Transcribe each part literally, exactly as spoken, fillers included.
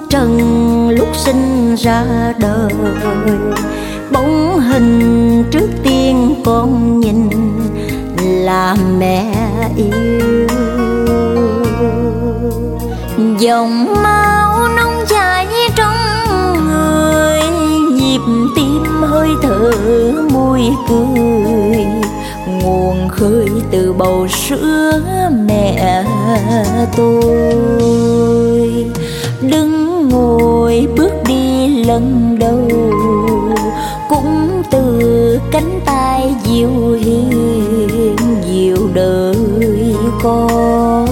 trần lúc sinh ra đời, bóng hình trước tiên con nhìn là mẹ yêu. Dòng máu nóng chảy trong người, nhịp tim hơi thở môi cười, nguồn khơi từ bầu sữa mẹ tôi. Đứng ngồi bước đi lần đầu, cũng từ cánh tay dịu hiền dịu đời con.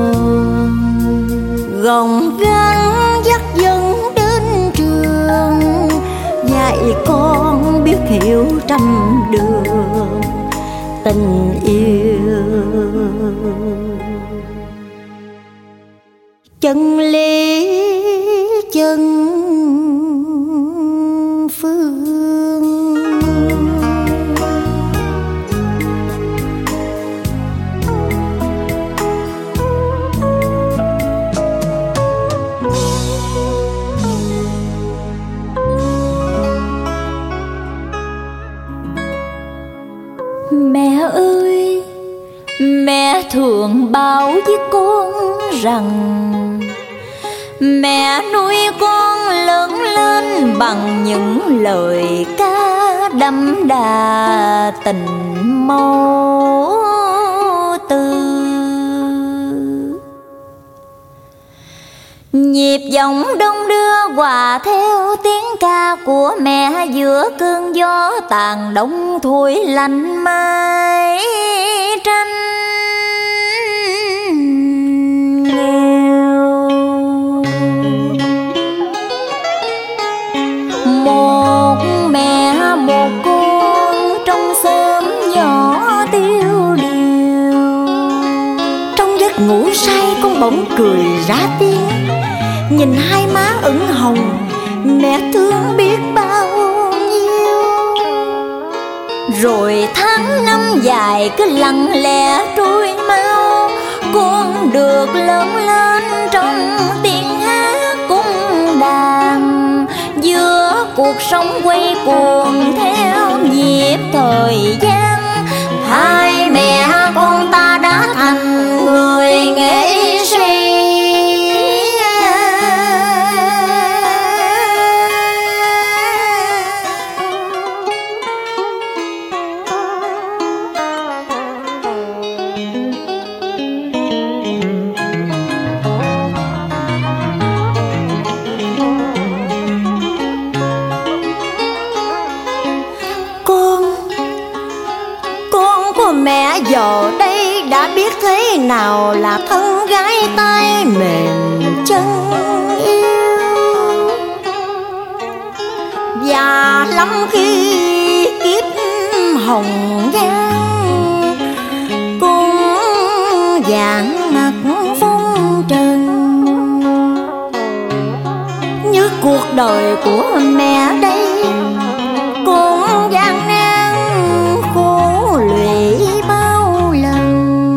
Gồng gánh dắt dẫn đến trường, dạy con biết hiểu trăm đường tình yêu. Chân lý chân phương. Mẹ ơi, mẹ thường bảo với con rằng mẹ nuôi con lớn lên bằng những lời ca đậm đà tình mẫu tử. Nhịp giọng đông đưa hòa theo tiếng ca của mẹ, giữa cơn gió tàn đông thổi lạnh mái tranh nghèo. Một mẹ một con trong xóm nhỏ tiêu điều, trong giấc ngủ say con bỗng cười ra tiếng, nhìn hai má ửng hồng mẹ thương biết bao nhiêu. Rồi tháng năm dài cứ lặng lẽ trôi mau, con được lớn lên trong tiếng hát cung đàn, giữa cuộc sống quay cuồng theo nhịp thời gian. Hai mẹ con ta đã thành người nghệ sĩ. Mẹ giờ đây đã biết thế nào là thân gái tay mềm chân yêu, và lắm khi kiếp hồng nhan cũng dạng mặt phong trần. Như cuộc đời của mẹ đây cũng gian nan khổ lụy bao lần.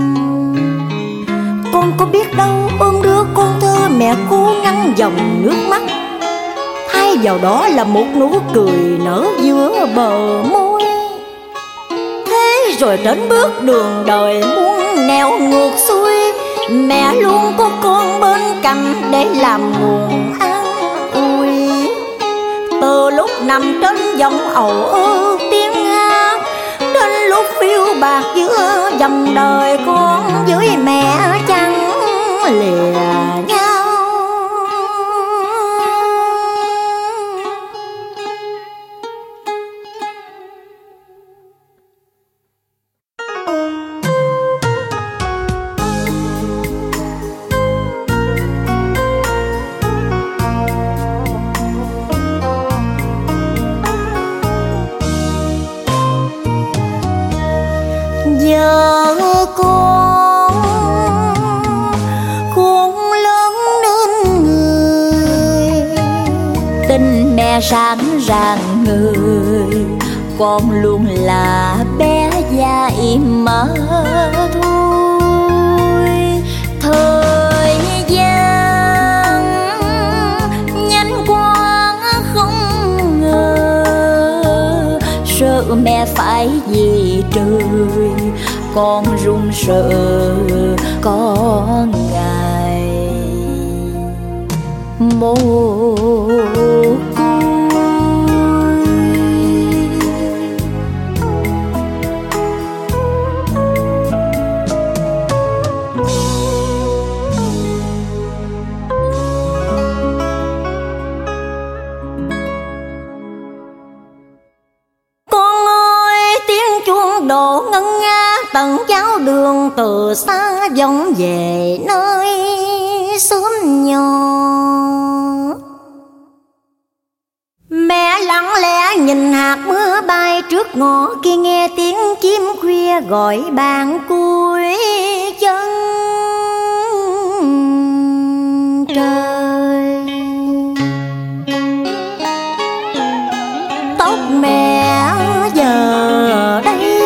Con có biết đâu ôm đứa con thơ mẹ cố ngăn dòng nước mắt, thay vào đó là một nụ cười nở giữa bờ môi. Thế rồi đến bước đường đời muốn neo ngược xuôi, mẹ luôn có con bên cạnh để làm nguồn an ủi. Từ lúc nằm trên dòng ầu ơ tiếng hát, đến lúc phiêu bạc giữa dòng đời con với mẹ chẳng lìa nhau. Giờ con khôn lớn nên người, tình mẹ sáng ràng người, con luôn là bé dại mà thôi. Thời gian phải vì trời, con run sợ có ngày mồ côi. Độ ngân nga tận giáo đường từ xa vọng về nơi xóm nhỏ. Mẹ lặng lẽ nhìn hạt mưa bay trước ngõ kia, nghe tiếng chim khuya gọi bạn cuối chân trời. Tóc mẹ giờ đây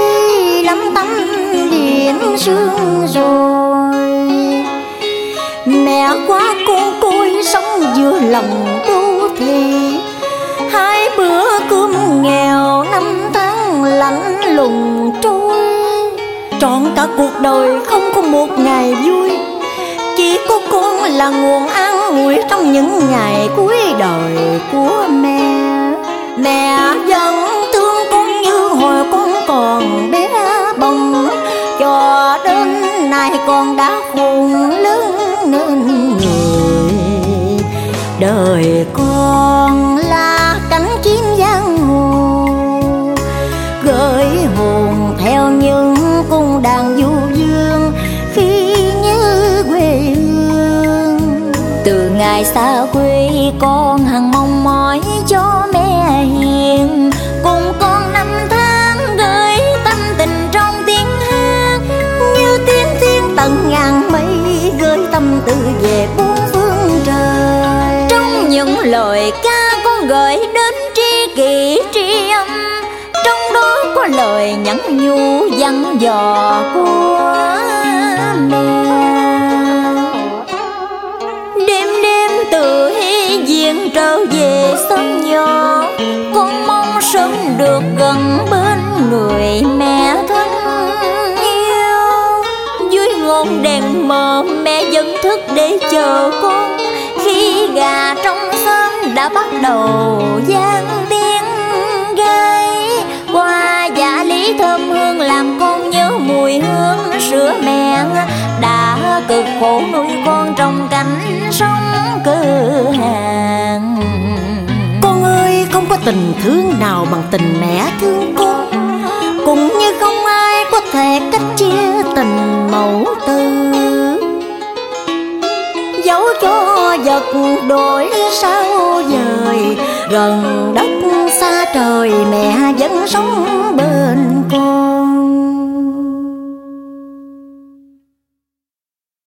sương rồi, mẹ quá con côi sống giữa lòng đô thị. Hai bữa cơm nghèo, năm tháng lạnh lùng trôi, trọn cả cuộc đời không có một ngày vui. Chỉ có con là nguồn an ủi trong những ngày cuối đời của mẹ. Mẹ vẫn thương con như hồi con còn bé bồng, cho đến nay con đã khôn lớn nên người. Đời con là cánh chim giang hồ, gửi hồn theo những cung đàn du dương khi nhớ quê hương. Từ ngày xa quê con hằng mong mỏi cho mẹ hiền, cùng con năm tháng gửi tâm tình trong tiếng hát. Như tiếng thiên tận ngàn mây gửi tâm tư về bốn phương trời. Trong những lời ca con gửi đến tri kỷ tri âm, trong đó có lời nhắn nhu dặn dò của mẹ. Đêm đêm từ hy viện trở về xóm nhỏ, con mong sớm được gần bên người mẹ thân yêu. Dưới ngọn đèn mờ mẹ vẫn thức để chờ con, khi gà trong xóm đã bắt đầu vang tiếng gáy. Qua dạ lý thơm hương làm con nhớ mùi hương sữa mẹ, đã cực khổ nuôi con trong cảnh sống cơ hàng. Con ơi, không có tình thương nào bằng tình mẹ thương con, cũng như không ai có thể cách chia tình mẫu tử. Dẫu cho vật đổi sao dời, gần đất xa trời mẹ vẫn sống bên con.